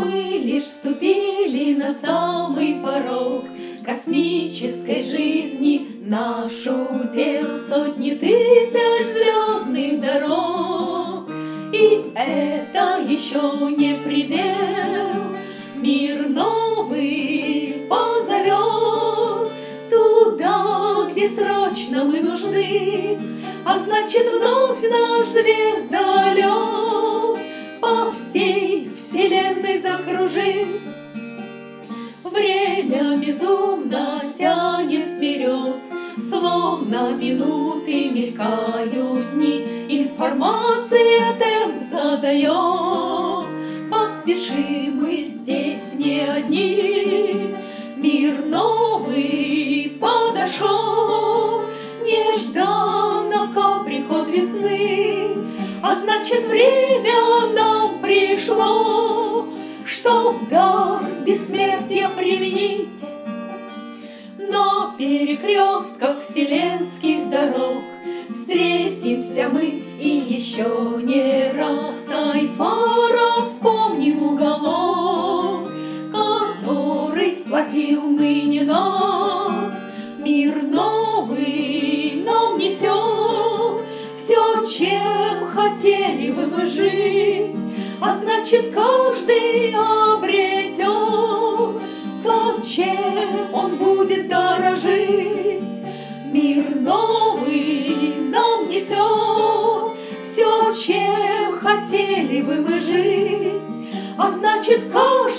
Мы лишь ступили на самый порог космической жизни. Наш удел сотни тысяч звездных дорог. И это еще не предел. Мир новый позовет туда, где срочно мы нужны. А значит, вновь наш звездолет по всей вселенной закружит. Время безумно тянет вперед, словно минуты мелькают дни. Информация темп задает, поспешим мы здесь не одни. Мир новый подошел, нежданно как приход весны. А значит, время нам пришло, чтоб дар бессмертия применить. На перекрестках вселенских дорог встретимся мы и еще не раз. Айфара вспомним уголок, который сплотил ныне нас. Мир новый нам несет все, чем хотели бы мы жить. А значит, каждый обретет то, чем он будет дорожить. Мир новый нам несет все, чем хотели бы мы жить. А значит, каждый